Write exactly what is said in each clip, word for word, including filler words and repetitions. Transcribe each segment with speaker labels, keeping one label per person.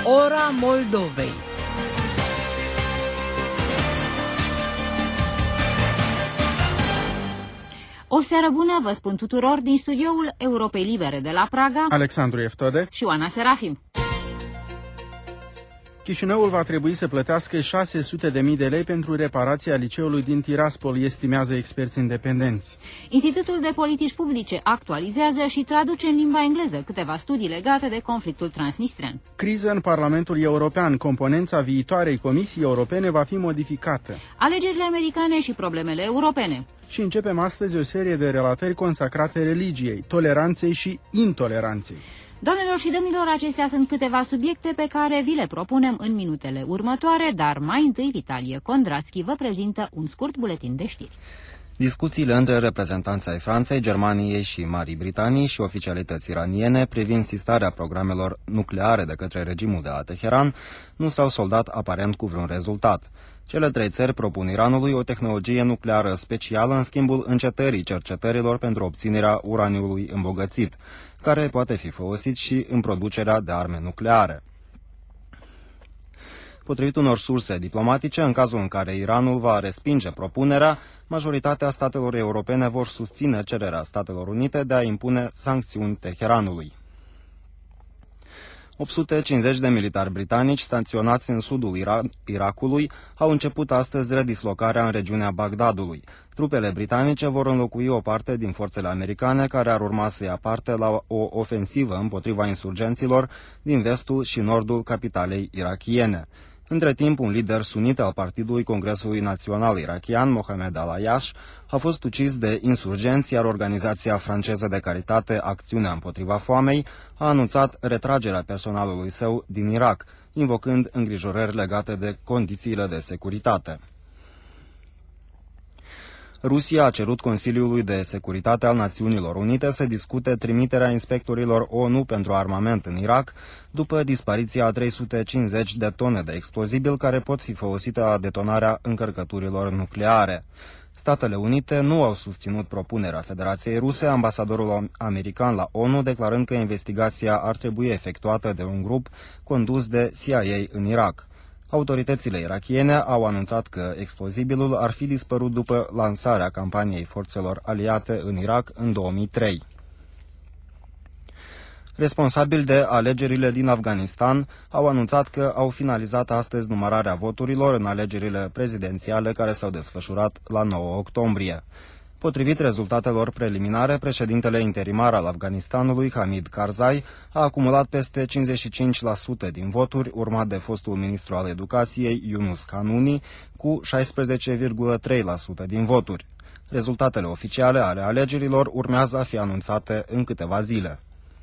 Speaker 1: Ora Moldovei.
Speaker 2: O seară bună vă spun tuturor din studioul Europei Libere de la Praga,
Speaker 3: Alexandru Eftode
Speaker 2: și Oana Serafim.
Speaker 3: Chișinăul va trebui să plătească șase sute de mii de lei pentru reparația liceului din Tiraspol, estimează experți independenți.
Speaker 2: Institutul de Politici Publice actualizează și traduce în limba engleză câteva studii legate de conflictul transnistrean.
Speaker 3: Criză în Parlamentul European. Componența viitoarei Comisii Europene va fi modificată.
Speaker 2: Alegerile americane și problemele europene.
Speaker 3: Și începem astăzi o serie de relatări consacrate religiei, toleranței și intoleranței.
Speaker 2: Doamnelor și domnilor, acestea sunt câteva subiecte pe care vi le propunem în minutele următoare, dar mai întâi Vitalie Kondrațchi vă prezintă un scurt buletin de știri.
Speaker 4: Discuțiile între reprezentanții ai Franței, Germaniei și Marii Britanii și oficialități iraniene privind sistarea programelor nucleare de către regimul de la Teheran nu s-au soldat aparent cu vreun rezultat. Cele trei țări propun Iranului o tehnologie nucleară specială în schimbul încetării cercetărilor pentru obținerea uraniului îmbogățit, care poate fi folosit și în producerea de arme nucleare. Potrivit unor surse diplomatice, în cazul în care Iranul va respinge propunerea, majoritatea statelor europene vor susține cererea Statelor Unite de a impune sancțiuni Teheranului. opt sute cincizeci de militari britanici staționați în sudul Ira- Irakului au început astăzi redislocarea în regiunea Bagdadului. Trupele britanice vor înlocui o parte din forțele americane care ar urma să ia parte la o ofensivă împotriva insurgenților din vestul și nordul capitalei irakiene. Între timp, un lider sunit al Partidului Congresului Național Irakian, Mohamed Al-Ayash, a fost ucis de insurgenți, iar organizația franceză de caritate Acțiunea împotriva foamei a anunțat retragerea personalului său din Irak, invocând îngrijorări legate de condițiile de securitate. Rusia a cerut Consiliului de Securitate al Națiunilor Unite să discute trimiterea inspectorilor O N U pentru armament în Irak, după dispariția a trei sute cincizeci de tone de explozibil care pot fi folosite la detonarea încărcăturilor nucleare. Statele Unite nu au susținut propunerea Federației Ruse, ambasadorul american la O N U declarând că investigația ar trebui efectuată de un grup condus de C I A în Irak. Autoritățile irakiene au anunțat că explozibilul ar fi dispărut după lansarea campaniei forțelor aliate în Irak în două mii trei. Responsabili de alegerile din Afganistan au anunțat că au finalizat astăzi numărarea voturilor în alegerile prezidențiale care s-au desfășurat la nouă octombrie. Potrivit rezultatelor preliminare, președintele interimar al Afganistanului, Hamid Karzai, a acumulat peste cincizeci și cinci la sută din voturi, urmat de fostul ministru al educației, Yunus Kanuni, cu șaisprezece virgulă trei la sută din voturi. Rezultatele oficiale ale alegerilor urmează a fi anunțate în câteva zile.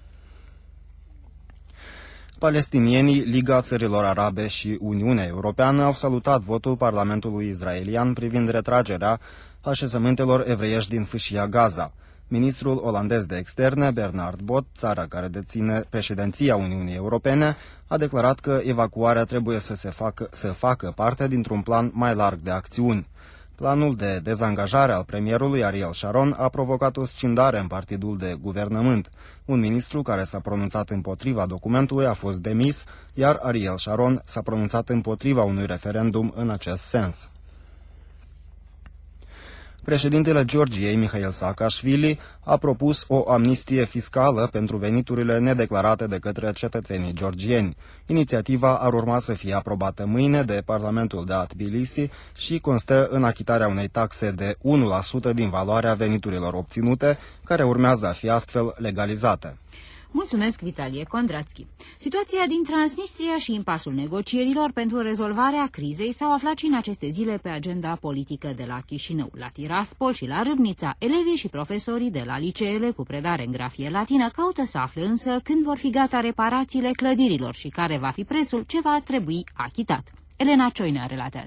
Speaker 4: Palestinienii, Liga Țărilor Arabe și Uniunea Europeană au salutat votul Parlamentului israelian privind retragerea așezământelor evreiești din fâșia Gaza. Ministrul olandez de externe, Bernard Bot, țara care deține președinția Uniunii Europene, a declarat că evacuarea trebuie să se facă, să facă parte dintr-un plan mai larg de acțiuni. Planul de dezangajare al premierului Ariel Sharon a provocat o scindare în partidul de guvernământ. Un ministru care s-a pronunțat împotriva documentului a fost demis, iar Ariel Sharon s-a pronunțat împotriva unui referendum în acest sens. Președintele Georgiei, Mihail Saakashvili, a propus o amnistie fiscală pentru veniturile nedeclarate de către cetățenii georgieni. Inițiativa ar urma să fie aprobată mâine de Parlamentul de la Tbilisi și constă în achitarea unei taxe de unu la sută din valoarea veniturilor obținute, care urmează a fi astfel legalizate.
Speaker 2: Mulțumesc, Vitalie Kondrațchi. Situația din Transnistria și impasul negocierilor pentru rezolvarea crizei s-au aflat și în aceste zile pe agenda politică de la Chișinău. La Tiraspol și la Râbnița, elevii și profesorii de la liceele cu predare în grafie latină caută să afle însă când vor fi gata reparațiile clădirilor și care va fi prețul ce va trebui achitat. Elena Cioină relatează.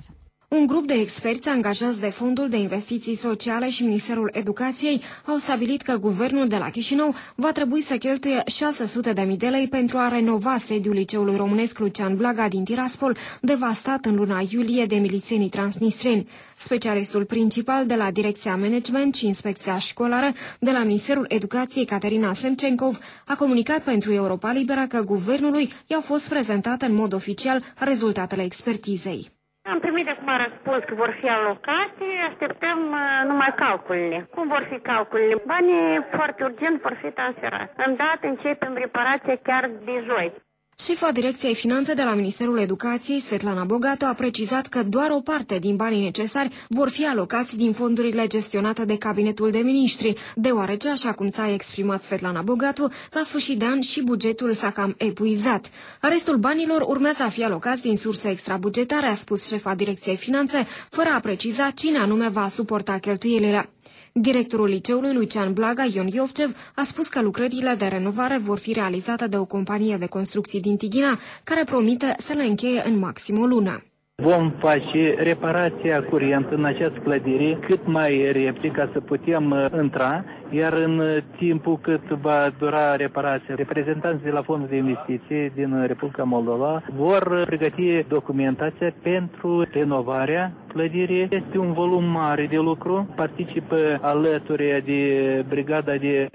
Speaker 1: Un grup de experți angajați de Fondul de Investiții Sociale și Ministerul Educației au stabilit că guvernul de la Chișinău va trebui să cheltuie șase sute de mii de lei pentru a renova sediul Liceului Românesc Lucian Blaga din Tiraspol, devastat în luna iulie de milițienii transnistreni. Specialistul principal de la Direcția Management și Inspecția Școlară de la Ministerul Educației, Caterina Semcenkov, a comunicat pentru Europa Liberă că guvernului i-au fost prezentate în mod oficial rezultatele expertizei.
Speaker 5: Am primit acum răspuns că vor fi alocate, așteptăm uh, numai calculele. Cum vor fi calculele? Banii foarte urgent vor fi transferați. Îndată începem reparația chiar de joi.
Speaker 1: Șefa Direcției Finanțe de la Ministerul Educației, Svetlana Bogatu, a precizat că doar o parte din banii necesari vor fi alocați din fondurile gestionate de Cabinetul de Ministri, deoarece, așa cum s-a exprimat Svetlana Bogatu, la sfârșit de an și bugetul s-a cam epuizat. Restul banilor urmează a fi alocați din surse extrabugetare, a spus șefa Direcției Finanțe, fără a preciza cine anume va suporta cheltuielile. Directorul liceului Lucian Blaga, Ion Iovcev, a spus că lucrările de renovare vor fi realizate de o companie de construcții din Tighina, care promite să le încheie în maxim o lună.
Speaker 6: Vom face reparația curentă în această clădire cât mai repede ca să putem intra, iar în timpul cât va dura reparația, reprezentanții de la Fondul de Investiții din Republica Moldova vor pregăti documentația pentru renovarea clădirii. Este un volum mare de lucru, participă alături de brigada de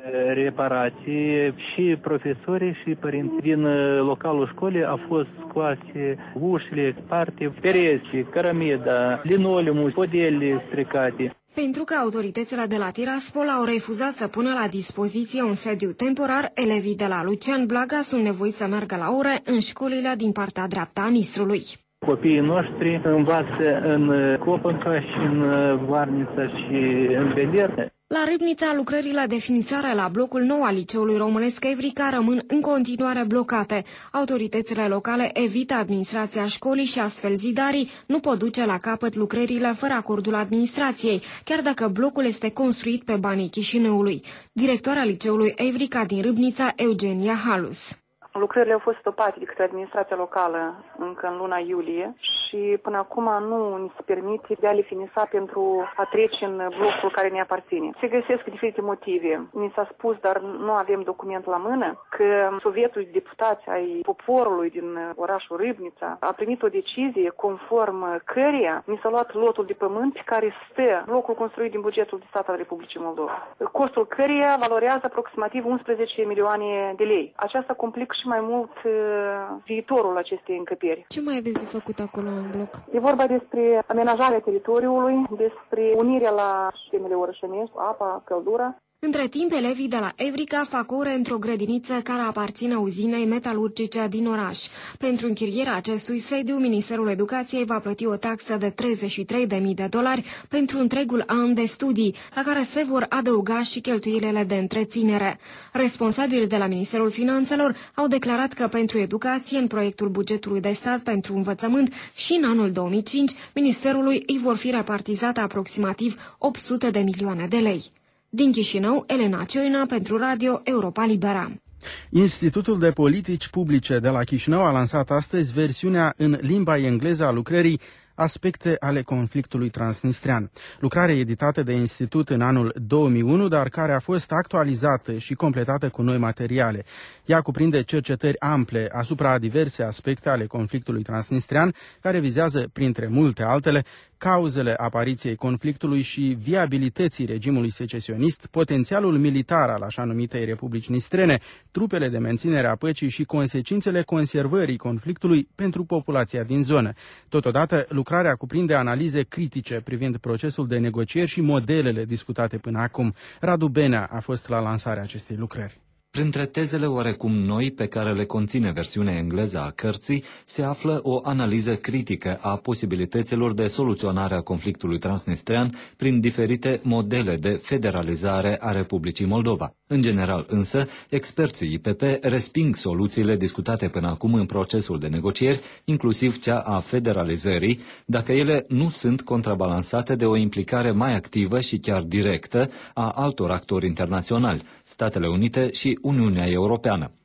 Speaker 6: reparații și profesorii și părinți. Din localul școlii au fost scoase ușile sparte, pereți, cărămida, linoleumul, podele stricate.
Speaker 1: Pentru că autoritățile de la Tiraspol au refuzat să pună la dispoziție un sediu temporar, elevii de la Lucian Blaga sunt nevoiți să meargă la ore în școlile din partea dreaptă a Nistrului.
Speaker 6: Copiii noștri învață în Copânca și în Varnița și în Belier.
Speaker 1: La Râbnița, lucrările de finisare la blocul nou al Liceului Românesc Evrica rămân în continuare blocate. Autoritățile locale evită administrația școlii și astfel zidarii nu pot duce la capăt lucrările fără acordul administrației, chiar dacă blocul este construit pe banii Chișinăului. Directoarea Liceului Evrica din Râbnița, Eugenia Halus.
Speaker 7: Lucrările au fost stopate de către administrația locală încă în luna iulie și până acum nu ni se permite de a le finisa pentru a trece în blocul care ne aparține. Se găsesc diferite motive. Ni s-a spus, dar nu avem document la mână, că Sovietul de Deputați ai poporului din orașul Râbnița a primit o decizie conform căreia ni s-a luat lotul de pământ care stă blocul construit din bugetul de stat al Republicii Moldova. Costul căreia valorează aproximativ unsprezece milioane de lei. Aceasta complică și mai mult uh, viitorul acestei încăperi.
Speaker 1: Ce mai aveți de făcut acolo în bloc?
Speaker 7: E vorba despre amenajarea teritoriului, despre unirea la sistemele orășănești, apa, căldura.
Speaker 1: Între timp, elevii de la Evrica fac ore într-o grădiniță care aparține uzinei metalurgice din oraș. Pentru închirierea acestui sediu, Ministerul Educației va plăti o taxă de treizeci și trei de mii de dolari pentru întregul an de studii, la care se vor adăuga și cheltuielile de întreținere. Responsabili de la Ministerul Finanțelor au declarat că pentru educație, în proiectul bugetului de stat pentru învățământ și în anul două mii cinci, Ministerului îi vor fi repartizate aproximativ opt sute de milioane de lei. Din Chișinău, Elena Cioina pentru Radio Europa Liberă.
Speaker 3: Institutul de Politici Publice de la Chișinău a lansat astăzi versiunea în limba engleză a lucrării Aspecte ale conflictului transnistrean. Lucrare editată de institut în anul două mii unu, dar care a fost actualizată și completată cu noi materiale. Ea cuprinde cercetări ample asupra diverse aspecte ale conflictului transnistrean, care vizează, printre multe altele, cauzele apariției conflictului și viabilității regimului secesionist, potențialul militar al așa numitei Republici Nistrene, trupele de menținere a păcii și consecințele conservării conflictului pentru populația din zonă. Totodată, lucrarea cuprinde analize critice privind procesul de negocieri și modelele discutate până acum. Radu Benea a fost la lansarea acestei lucrări.
Speaker 8: Printre tezele oarecum noi pe care le conține versiunea engleză a cărții se află o analiză critică a posibilităților de soluționare a conflictului transnistrean prin diferite modele de federalizare a Republicii Moldova. În general însă, experții I P P resping soluțiile discutate până acum în procesul de negocieri, inclusiv cea a federalizării, dacă ele nu sunt contrabalansate de o implicare mai activă și chiar directă a altor actori internaționali, Statele Unite și Uniunea Europeană.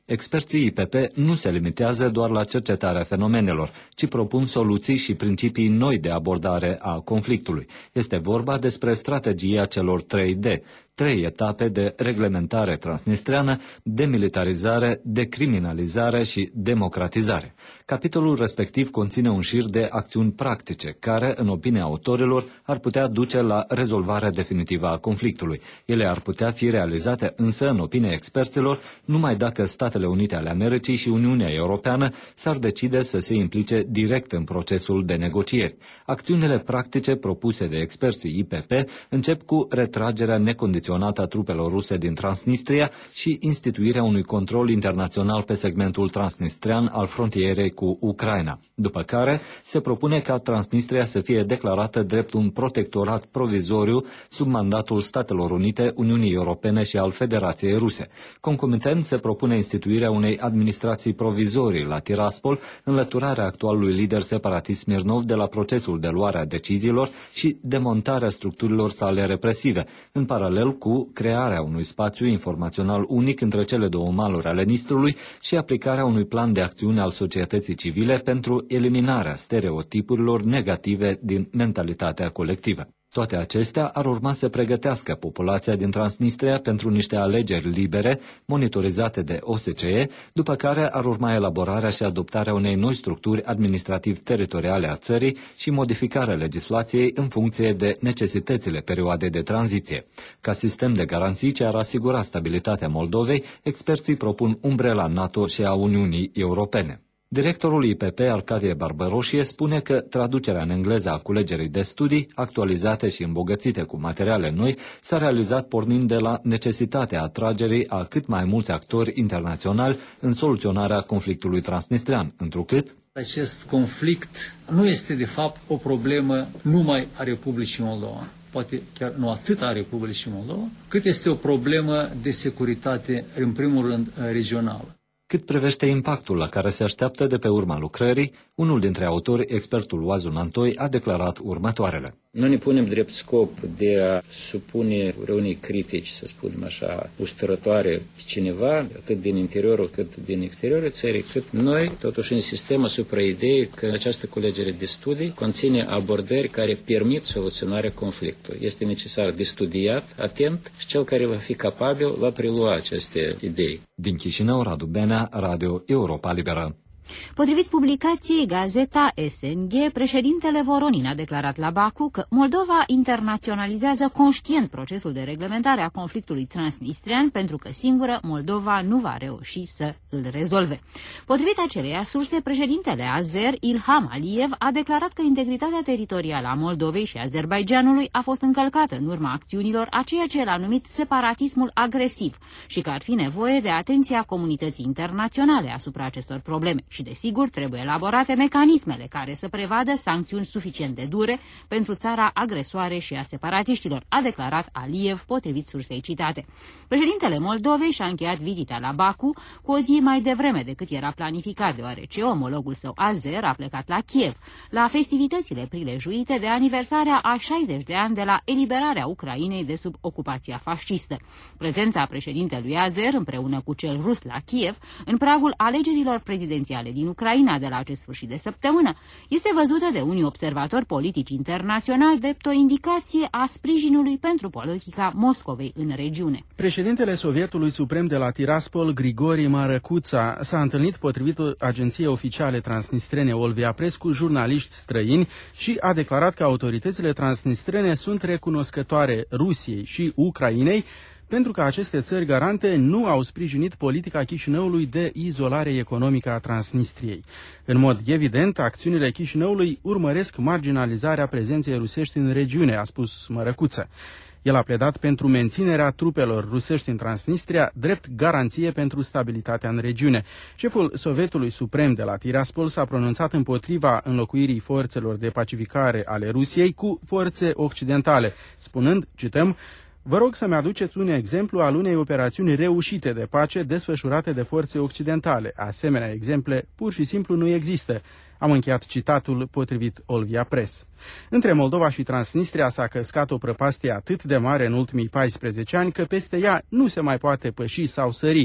Speaker 8: Experții I P P nu se limitează doar la cercetarea fenomenelor, ci propun soluții și principii noi de abordare a conflictului. Este vorba despre strategia celor trei D, trei etape de reglementare transnistreană, demilitarizare, decriminalizare și democratizare. Capitolul respectiv conține un șir de acțiuni practice, care, în opinia autorilor, ar putea duce la rezolvarea definitivă a conflictului. Ele ar putea fi realizate însă, în opinia experților, numai dacă Statele Unite ale Americii și Uniunea Europeană s-ar decide să se implice direct în procesul de negocieri. Acțiunile practice propuse de experții I P P încep cu retragerea necondiționată a trupelor ruse din Transnistria și instituirea unui control internațional pe segmentul transnistrian al frontierei cu Ucraina, după care se propune ca Transnistria să fie declarată drept un protectorat provizoriu sub mandatul Statelor Unite, Uniunii Europene și al Federației Ruse. Concomitent se propune instituirea unei administrații provizorii la Tiraspol, înlăturarea actualului lider separatist Smirnov de la procesul de luare a deciziilor și demontarea structurilor sale represive, în paralel cu crearea unui spațiu informațional unic între cele două maluri ale Nistrului și aplicarea unui plan de acțiune al societății civile pentru eliminarea stereotipurilor negative din mentalitatea colectivă. Toate acestea ar urma să pregătească populația din Transnistria pentru niște alegeri libere, monitorizate de O S C E, după care ar urma elaborarea și adoptarea unei noi structuri administrativ-teritoriale a țării și modificarea legislației în funcție de necesitățile perioadei de tranziție. Ca sistem de garanții ce ar asigura stabilitatea Moldovei, experții propun umbrela NATO și a Uniunii Europene. Directorul I P P, Arcadie Barbaroșie, spune că traducerea în engleză a culegerii de studii, actualizate și îmbogățite cu materiale noi, s-a realizat pornind de la necesitatea atragerii a cât mai mulți actori internaționali în soluționarea conflictului transnistrian, întrucât
Speaker 9: acest conflict nu este de fapt o problemă numai a Republicii Moldova, poate chiar nu atât a Republicii Moldova, cât este o problemă de securitate, în primul rând, regională.
Speaker 8: Cât privește impactul la care se așteaptă de pe urma lucrării, unul dintre autori, expertul Oazu Nantoi, a declarat următoarele.
Speaker 10: Nu ne punem drept scop de a supune unei critici, să spunem așa, usturătoare pe cineva, atât din interiorul cât din exteriorul țării, cât noi totuși insistăm asupra ideii că această culegere de studii conține abordări care permit soluționarea conflictului. Este necesar de studiat, atent, și cel care va fi capabil va prelua aceste idei.
Speaker 8: Din Chișinău, Radu Benea, Radio Europa Liberă.
Speaker 2: Potrivit publicației Gazeta S N G, președintele Voronin a declarat la Baku că Moldova internaționalizează conștient procesul de reglementare a conflictului transnistrian pentru că singură Moldova nu va reuși să îl rezolve. Potrivit aceleiași surse, președintele Azer, Ilham Aliyev, a declarat că integritatea teritorială a Moldovei și Azerbaidjanului a fost încălcată în urma acțiunilor a ceea ce l-a numit separatismul agresiv și că ar fi nevoie de atenția comunității internaționale asupra acestor probleme. Și, desigur, trebuie elaborate mecanismele care să prevadă sancțiuni suficient de dure pentru țara agresoare și a separatiștilor, a declarat Aliyev, potrivit sursei citate. Președintele Moldovei și-a încheiat vizita la Baku cu o zi mai devreme decât era planificat, deoarece omologul său Azer a plecat la Kiev, la festivitățile prilejuite de aniversarea a șaizeci de ani de la eliberarea Ucrainei de sub ocupația fascistă. Prezența președintelui Azer, împreună cu cel rus la Kiev, în pragul alegerilor prezidențiale din Ucraina de la acest sfârșit de săptămână, este văzută de unii observatori politici internaționali drept o indicație a sprijinului pentru politica Moscovei în regiune.
Speaker 3: Președintele Sovietului Suprem de la Tiraspol, Grigori Marăcuța, s-a întâlnit potrivit agenției oficiale transnistrene Olvia Press cu jurnaliști străini și a declarat că autoritățile transnistrene sunt recunoscătoare Rusiei și Ucrainei pentru că aceste țări garante nu au sprijinit politica Chișinăului de izolare economică a Transnistriei. În mod evident, acțiunile Chișinăului urmăresc marginalizarea prezenței rusești în regiune, a spus Mărăcuță. El a pledat pentru menținerea trupelor rusești în Transnistria, drept garanție pentru stabilitatea în regiune. Șeful Sovietului Suprem de la Tiraspol s-a pronunțat împotriva înlocuirii forțelor de pacificare ale Rusiei cu forțe occidentale, spunând, cităm, vă rog să-mi aduceți un exemplu al unei operațiuni reușite de pace desfășurate de forțe occidentale. Asemenea exemple pur și simplu nu există. Am încheiat citatul potrivit Olvia Press. Între Moldova și Transnistria s-a căscat o prăpastie atât de mare în ultimii paisprezece ani că peste ea nu se mai poate păși sau sări.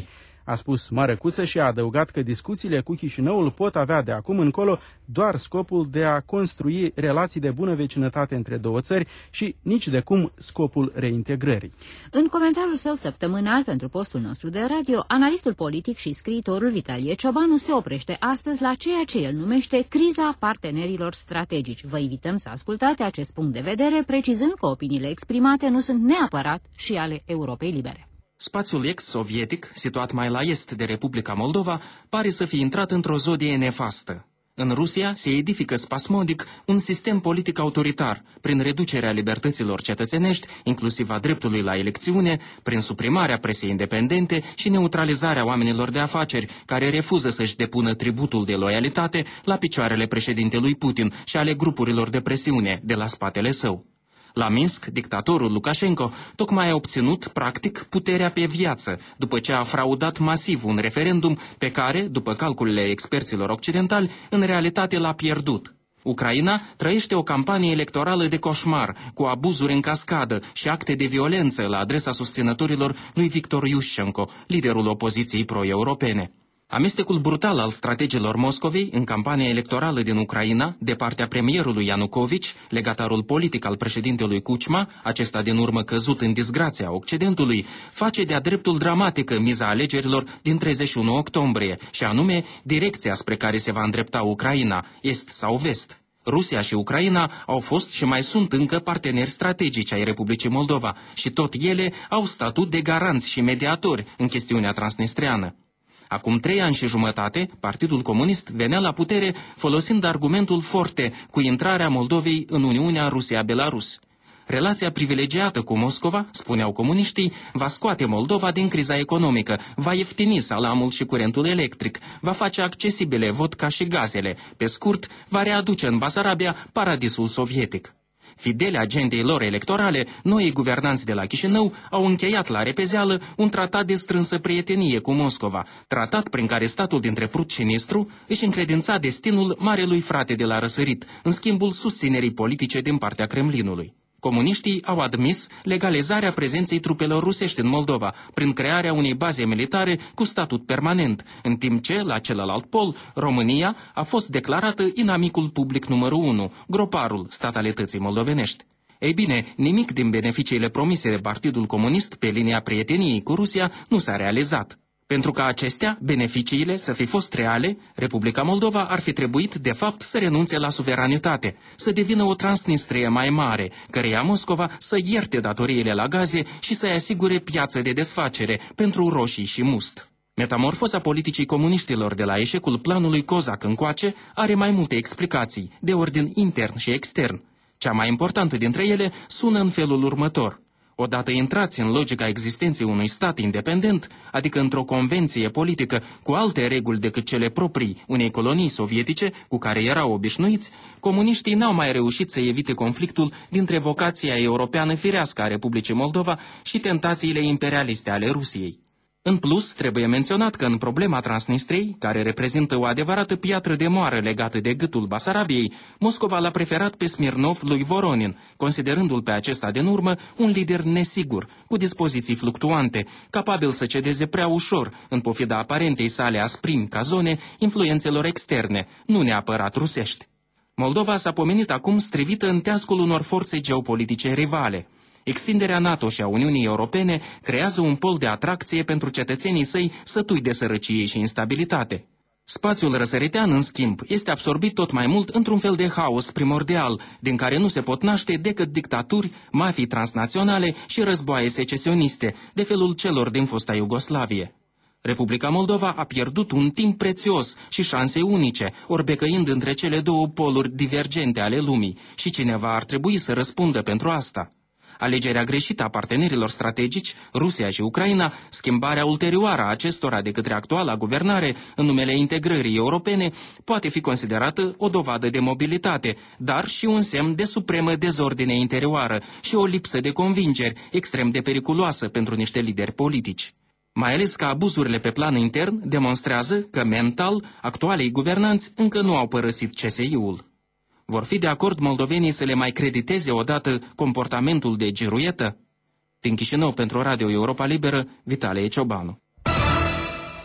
Speaker 3: a spus Mărăcuță și a adăugat că discuțiile cu Chișinăul pot avea de acum încolo doar scopul de a construi relații de bună vecinătate între două țări și nici de cum scopul reintegrării.
Speaker 2: În comentariul său săptămânal pentru postul nostru de radio, analistul politic și scriitorul Vitalie Ciobanu se oprește astăzi la ceea ce el numește criza partenerilor strategici. Vă invităm să ascultați acest punct de vedere, precizând că opiniile exprimate nu sunt neapărat și ale Europei Libere.
Speaker 11: Spațiul ex-sovietic, situat mai la est de Republica Moldova, pare să fi intrat într-o zodie nefastă. În Rusia se edifică spasmodic un sistem politic autoritar, prin reducerea libertăților cetățenești, inclusiv a dreptului la elecțiune, prin suprimarea presei independente și neutralizarea oamenilor de afaceri, care refuză să-și depună tributul de loialitate la picioarele președintelui Putin și ale grupurilor de presiune de la spatele său. La Minsk, dictatorul Lukashenko tocmai a obținut, practic, puterea pe viață, după ce a fraudat masiv un referendum pe care, după calculele experților occidentali, în realitate l-a pierdut. Ucraina trăiește o campanie electorală de coșmar, cu abuzuri în cascadă și acte de violență la adresa susținătorilor lui Victor Yushchenko, liderul opoziției pro-europene. Amestecul brutal al strategilor Moscovei în campania electorală din Ucraina, de partea premierului Ianucovici, legatarul politic al președintelui Kuchma, acesta din urmă căzut în disgrația Occidentului, face de-a dreptul dramatică miza alegerilor din treizeci și unu octombrie, și anume direcția spre care se va îndrepta Ucraina, est sau vest. Rusia și Ucraina au fost și mai sunt încă parteneri strategici ai Republicii Moldova și tot ele au statut de garanți și mediatori în chestiunea transnistreană. Acum trei ani și jumătate, Partidul Comunist venea la putere folosind argumentul forte cu intrarea Moldovei în Uniunea Rusia-Belarus. Relația privilegiată cu Moscova, spuneau comuniștii, va scoate Moldova din criza economică, va ieftini salamul și curentul electric, va face accesibile vodka și gazele, pe scurt, va readuce în Basarabia paradisul sovietic. Fidele agendei lor electorale, noii guvernanți de la Chișinău au încheiat la repezeală un tratat de strânsă prietenie cu Moscova, tratat prin care statul dintre Prut și Nistru își încredința destinul marelui frate de la răsărit, în schimbul susținerii politice din partea Kremlinului. Comuniștii au admis legalizarea prezenței trupelor rusești în Moldova, prin crearea unei baze militare cu statut permanent, în timp ce, la celălalt pol, România a fost declarată inamicul public numărul unu, groparul statalității moldovenești. Ei bine, nimic din beneficiile promise de Partidul Comunist pe linia prieteniei cu Rusia nu s-a realizat. Pentru ca acestea, beneficiile, să fi fost reale, Republica Moldova ar fi trebuit, de fapt, să renunțe la suveranitate, să devină o Transnistrie mai mare, căreia Moscova să ierte datoriile la gaze și să-i asigure piață de desfacere pentru roșii și must. Metamorfoza politicii comuniștilor de la eșecul planului Cozac încoace are mai multe explicații, de ordin intern și extern. Cea mai importantă dintre ele sună în felul următor. Odată intrați în logica existenței unui stat independent, adică într-o convenție politică cu alte reguli decât cele proprii unei colonii sovietice cu care erau obișnuiți, comuniștii n-au mai reușit să evite conflictul dintre vocația europeană firească a Republicii Moldova și tentațiile imperialiste ale Rusiei. În plus, trebuie menționat că în problema Transnistriei, care reprezintă o adevărată piatră de moară legată de gâtul Basarabiei, Moscova l-a preferat pe Smirnov lui Voronin, considerându-l pe acesta din urmă un lider nesigur, cu dispoziții fluctuante, capabil să cedeze prea ușor, în pofida aparentei sale asprimi ca zone, influențelor externe, nu neapărat rusești. Moldova s-a pomenit acum strivită în teascul unor forțe geopolitice rivale. Extinderea NATO și a Uniunii Europene creează un pol de atracție pentru cetățenii săi sătui de sărăcie și instabilitate. Spațiul răsăritean, în schimb, este absorbit tot mai mult într-un fel de haos primordial, din care nu se pot naște decât dictaturi, mafii transnaționale și războaie secesioniste, de felul celor din fosta Iugoslavie. Republica Moldova a pierdut un timp prețios și șanse unice, orbecăind între cele două poluri divergente ale lumii, și cineva ar trebui să răspundă pentru asta. Alegerea greșită a partenerilor strategici, Rusia și Ucraina, schimbarea ulterioară a acestora de către actuala guvernare în numele integrării europene, poate fi considerată o dovadă de mobilitate, dar și un semn de supremă dezordine interioară și o lipsă de convingeri extrem de periculoasă pentru niște lideri politici. Mai ales că abuzurile pe plan intern demonstrează că mental actualei guvernanți încă nu au părăsit C S I-ul. Vor fi de acord moldovenii să le mai crediteze odată comportamentul de giruietă? Din Chișinău pentru Radio Europa Liberă, Vitalie Ciobanu.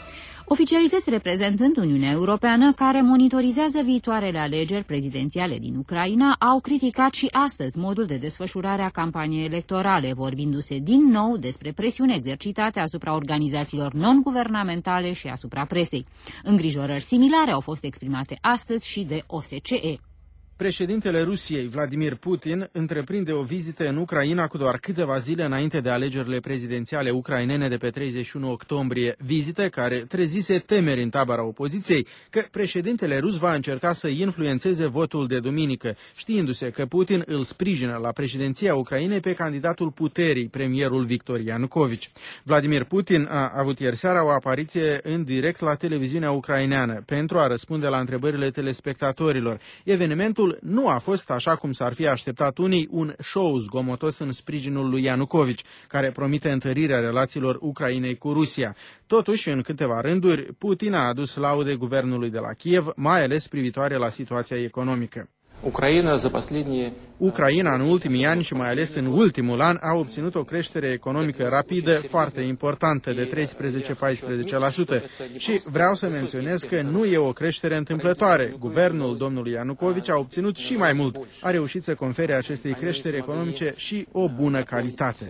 Speaker 2: Oficialități reprezentând Uniunea Europeană, care monitorizează viitoarele alegeri prezidențiale din Ucraina, au criticat și astăzi modul de desfășurare a campaniei electorale, vorbindu-se din nou despre presiuni exercitate asupra organizațiilor non-guvernamentale și asupra presei. Îngrijorări similare au fost exprimate astăzi și de O S C E.
Speaker 3: Președintele Rusiei, Vladimir Putin, întreprinde o vizită în Ucraina cu doar câteva zile înainte de alegerile prezidențiale ucrainene de pe treizeci și unu octombrie, vizită care trezise temeri în tabăra opoziției că președintele rus va încerca să influențeze votul de duminică, știindu-se că Putin îl sprijină la președinția Ucrainei pe candidatul puterii, premierul Victor Ianukovici. Vladimir Putin a avut ieri seara o apariție în direct la televiziunea ucraineană pentru a răspunde la întrebările telespectatorilor. Evenimentul nu a fost, așa cum s-ar fi așteptat unii, un show zgomotos în sprijinul lui Ianukovici, care promite întărirea relațiilor Ucrainei cu Rusia. Totuși, în câteva rânduri, Putin a adus laude guvernului de la Kiev, mai ales privitoare la situația economică.
Speaker 11: Ucraina, за последние...
Speaker 3: Ucraina în ultimii ani și mai ales în ultimul an a obținut o creștere economică rapidă foarte importantă de treisprezece paisprezece la sută și vreau să menționez că nu e o creștere întâmplătoare. Guvernul domnului Ianukovici a obținut și mai mult. A reușit să confere acestei creșteri economice și o bună calitate.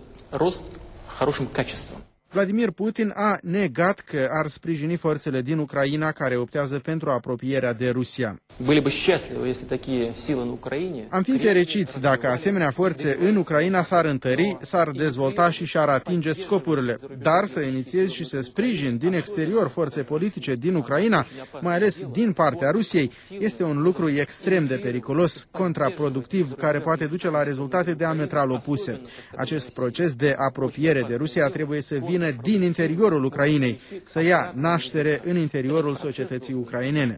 Speaker 3: Vladimir Putin a negat că ar sprijini forțele din Ucraina care optează pentru apropierea de Rusia. Am fi fericiți dacă asemenea forțe în Ucraina s-ar întări, s-ar dezvolta și și-ar atinge scopurile, dar să inițiez și să sprijin din exterior forțe politice din Ucraina, mai ales din partea Rusiei, este un lucru extrem de periculos, contraproductiv, care poate duce la rezultate diametral opuse. Acest proces de apropiere de Rusia trebuie să vină din interiorul Ucrainei, să ia naștere în interiorul societății ucrainene.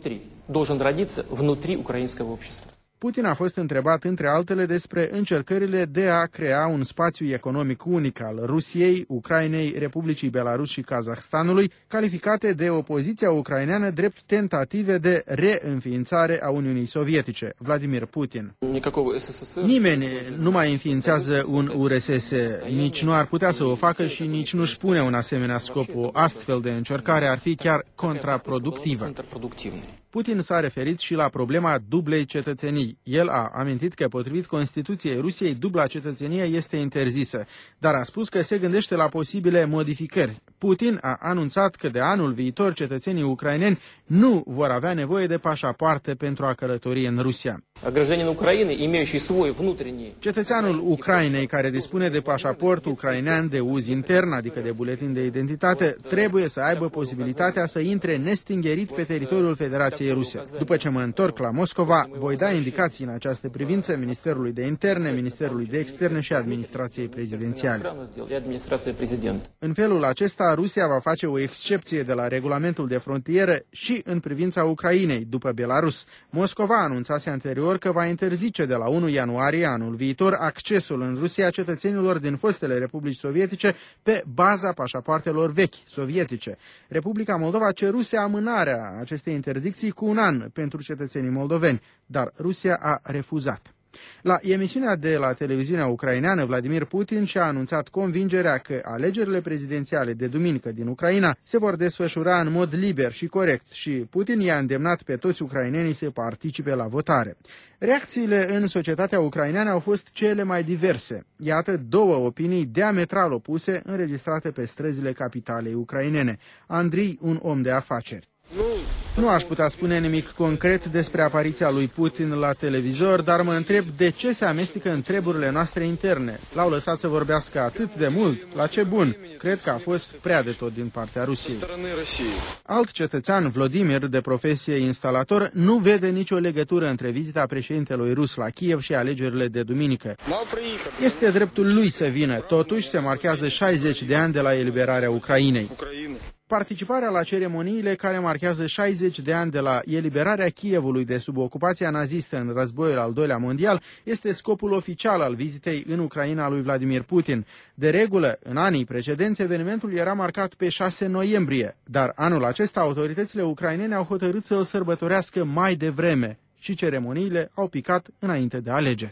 Speaker 3: Putin a fost întrebat, între altele, despre încercările de a crea un spațiu economic unic al Rusiei, Ucrainei, Republicii Belarus și Kazahstanului, calificate de opoziția ucraineană drept tentative de reînființare a Uniunii Sovietice. Vladimir Putin. Nimeni nu mai înființează un U R S S, nici nu ar putea să o facă și nici nu-și pune un asemenea scop. O astfel de încercare ar fi chiar contraproductivă. Putin s-a referit și la problema dublei cetățenii. El a amintit că, potrivit Constituției Rusiei, dubla cetățenie este interzisă, dar a spus că se gândește la posibile modificări. Putin a anunțat că de anul viitor cetățenii ucraineni nu vor avea nevoie de pașapoarte pentru a călători în Rusia. Cetățeanul Ucrainei care dispune de pașaport ucrainean de uz intern, adică de buletin de identitate, trebuie să aibă posibilitatea să intre nestingerit pe teritoriul Federației Ruse. După ce mă întorc la Moscova, voi da indicații în această privință Ministerului de Interne, Ministerului de Externe și Administrației Prezidențiale. În felul acesta, Rusia va face o excepție de la regulamentul de frontieră și în privința Ucrainei, după Belarus. Moscova anunțase anterior că va interzice de la unu ianuarie anul viitor accesul în Rusia cetățenilor din fostele republici sovietice pe baza pașapoartelor vechi sovietice. Republica Moldova ceruse amânarea acestei interdicții cu un an pentru cetățenii moldoveni, dar Rusia a refuzat. La emisiunea de la televiziunea ucraineană, Vladimir Putin și-a anunțat convingerea că alegerile prezidențiale de duminică din Ucraina se vor desfășura în mod liber și corect și Putin i-a îndemnat pe toți ucrainenii să participe la votare. Reacțiile în societatea ucraineană au fost cele mai diverse. Iată două opinii diametral opuse înregistrate pe străzile capitalei ucrainene. Andrei, un om de afaceri. Nu aș putea spune nimic concret despre apariția lui Putin la televizor, dar mă întreb de ce se amestecă în treburile noastre interne. L-au lăsat să vorbească atât de mult? La ce bun? Cred că a fost prea de tot din partea Rusiei. Alt cetățean, Vladimir, de profesie instalator, nu vede nicio legătură între vizita președintelui rus la Kiev și alegerile de duminică. Este dreptul lui să vină, totuși se marchează șaizeci de ani de la eliberarea Ucrainei. Participarea la ceremoniile care marchează șaizeci de ani de la eliberarea Kievului de sub ocupația nazistă în războiul al doilea mondial este scopul oficial al vizitei în Ucraina lui Vladimir Putin. De regulă, în anii precedenți, evenimentul era marcat pe șase noiembrie, dar anul acesta autoritățile ucrainene au hotărât să îl sărbătorească mai devreme și ceremoniile au picat înainte de alegeri.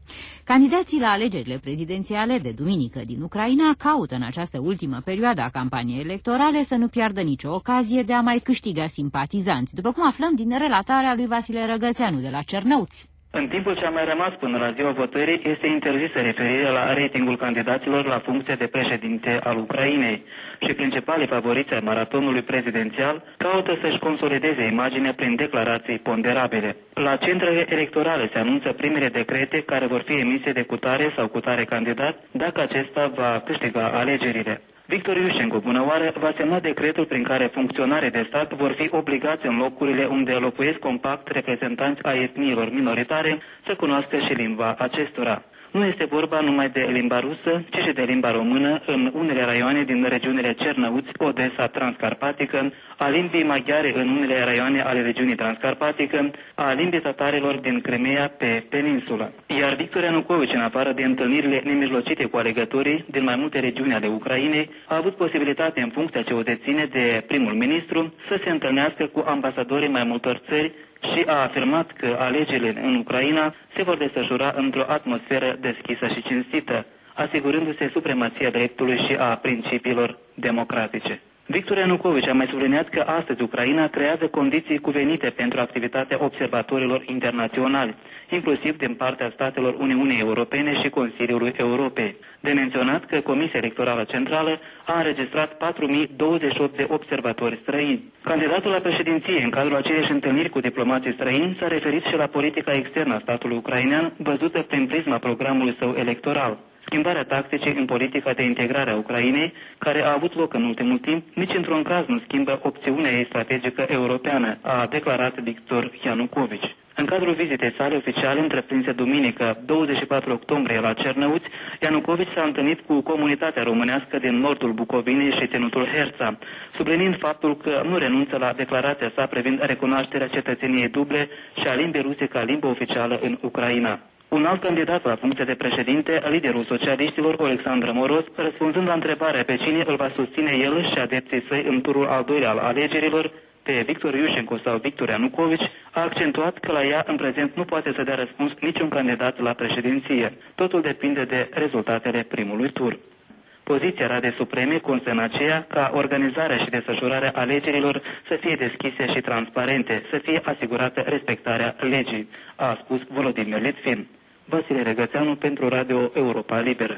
Speaker 2: Candidații la alegerile prezidențiale de duminică din Ucraina caută în această ultimă perioadă a campaniei electorale să nu piardă nicio ocazie de a mai câștiga simpatizanți, după cum aflăm din relatarea lui Vasile Răgățeanu de la Cernăuți.
Speaker 12: În timpul ce a mai rămas până la ziua votării, este interzisă referirea la ratingul candidaților la funcție de președinte al Ucrainei și principalii favoriți ai maratonului prezidențial caută să-și consolideze imaginea prin declarații ponderabile. La centrele electorale se anunță primele decrete care vor fi emise de cutare sau cutare candidat dacă acesta va câștiga alegerile. Victor Iușenko, bună oară, va semna decretul prin care funcționarii de stat vor fi obligați în locurile unde locuiesc compact reprezentanți ai etniilor minoritare să cunoască și limba acestora. Nu este vorba numai de limba rusă, ci și de limba română în unele raioane din regiunile Cernăuți, Odessa, Transcarpatică, a limbii maghiare în unele raioane ale regiunii Transcarpatică, a limbii tatarilor din Crimea pe peninsulă. Iar Victor Ianukovici, în afară de întâlnirile nemijlocite cu alegătorii din mai multe regiuni ale Ucrainei, a avut posibilitate în funcția ce o deține de primul ministru să se întâlnească cu ambasadorii mai multor țări și a afirmat că alegerile în Ucraina se vor desfășura într-o atmosferă deschisă și cinstită, asigurându-se supremația dreptului și a principiilor democratice. Victor Ianukovici a mai subliniat că astăzi Ucraina creează condiții cuvenite pentru activitatea observatorilor internaționali, inclusiv din partea statelor Uniunii Europene și Consiliului Europei. De menționat că Comisia Electorală Centrală a înregistrat patru mii douăzeci și opt de observatori străini. Candidatul la președinție în cadrul aceleiași întâlniri cu diplomații străini s-a referit și la politica externă a statului ucrainean, văzută prin prisma programului său electoral. Schimbarea tacticii în politica de integrare a Ucrainei, care a avut loc în ultimul timp, nici într-un caz nu schimbă opțiunea ei strategică europeană, a declarat Victor Ianukovici. În cadrul vizitei sale oficiale întreprinse duminică, douăzeci și patru octombrie, la Cernăuți, Ianukovici s-a întâlnit cu comunitatea românească din nordul Bucovinei și ținutul Herța, subliniind faptul că nu renunță la declarația sa privind recunoașterea cetățeniei duble și a limbii ruse ca limbă oficială în Ucraina. Un alt candidat la funcție de președinte, liderul socialiștilor, Alexandru Moroz, răspunzând la întrebarea pe cine îl va susține el și adepții săi în turul al doilea al alegerilor, pe Victor Iușenko sau Victor Ianukovici, a accentuat că la ea în prezent nu poate să dea răspuns niciun candidat la președinție. Totul depinde de rezultatele primului tur. Poziția Radei Supreme constă în aceea ca organizarea și desfășurarea alegerilor să fie deschise și transparente, să fie asigurată respectarea legii, a spus Volodimir Litvin. Vasile Răgățeanu pentru Radio Europa Liberă.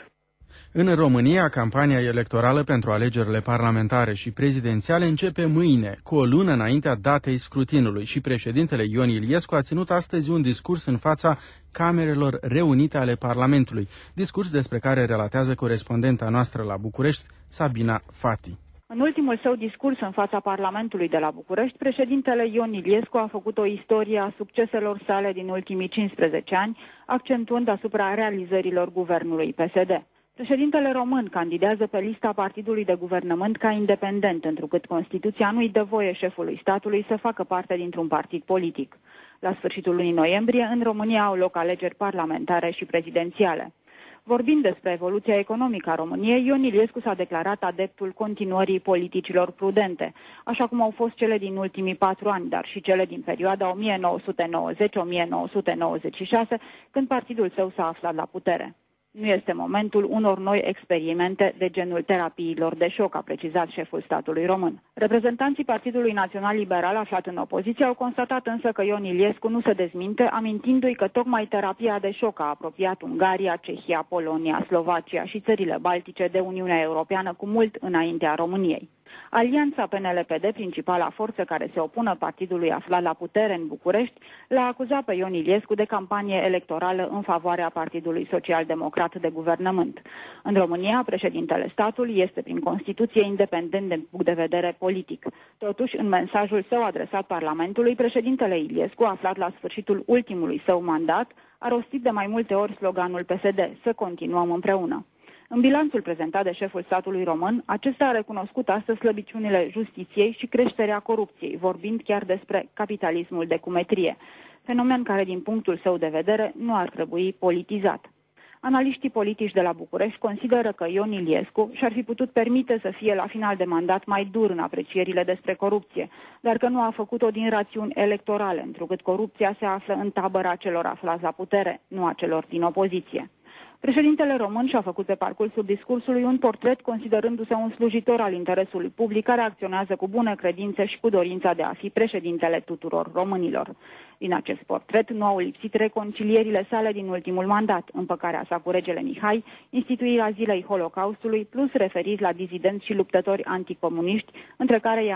Speaker 3: În România, campania electorală pentru alegerile parlamentare și prezidențiale începe mâine, cu o lună înaintea datei scrutinului, și președintele Ion Iliescu a ținut astăzi un discurs în fața Camerelor Reunite ale Parlamentului, discurs despre care relatează corespondenta noastră la București, Sabina Fati.
Speaker 13: În ultimul său discurs în fața Parlamentului de la București, președintele Ion Iliescu a făcut o istorie a succeselor sale din ultimii cincisprezece ani, accentuând asupra realizărilor guvernului P S D. Președintele român candidează pe lista partidului de guvernământ ca independent, întrucât Constituția nu îi dă voie șefului statului să facă parte dintr-un partid politic. La sfârșitul lunii noiembrie, în România au loc alegeri parlamentare și prezidențiale. Vorbind despre evoluția economică a României, Ion Iliescu s-a declarat adeptul continuării politicilor prudente, așa cum au fost cele din ultimii patru ani, dar și cele din perioada o mie nouă sute nouăzeci - o mie nouă sute nouăzeci și șase, când partidul său s-a aflat la putere. Nu este momentul unor noi experimente de genul terapiilor de șoc, a precizat șeful statului român. Reprezentanții Partidului Național Liberal aflat în opoziție au constatat însă că Ion Iliescu nu se dezminte, amintindu-i că tocmai terapia de șoc a apropiat Ungaria, Cehia, Polonia, Slovacia și țările baltice de Uniunea Europeană cu mult înaintea României. Alianța P N L P D, principala forță care se opună partidului aflat la putere în București, l-a acuzat pe Ion Iliescu de campanie electorală în favoarea Partidului Social-Democrat de guvernământ. În România, președintele statului este prin Constituție independent din punct de vedere politic. Totuși, în mesajul său adresat Parlamentului, președintele Iliescu, aflat la sfârșitul ultimului său mandat, a rostit de mai multe ori sloganul P S D, să continuăm împreună. În bilanțul prezentat de șeful statului român, acesta a recunoscut astăzi slăbiciunile justiției și creșterea corupției, vorbind chiar despre capitalismul de cumetrie, fenomen care, din punctul său de vedere, nu ar trebui politizat. Analiștii politici de la București consideră că Ion Iliescu și-ar fi putut permite să fie la final de mandat mai dur în aprecierile despre corupție, dar că nu a făcut-o din rațiuni electorale, întrucât corupția se află în tabăra celor aflați la putere, nu a celor din opoziție. Președintele român și-a făcut pe parcursul discursului un portret considerându-se un slujitor al interesului public care acționează cu bună credință și cu dorința de a fi președintele tuturor românilor. Din acest portret nu au lipsit reconcilierile sale din ultimul mandat, împăcarea sa cu regele Mihai, instituirea zilei Holocaustului, plus referiri la dizidenți și luptători anticomuniști, între care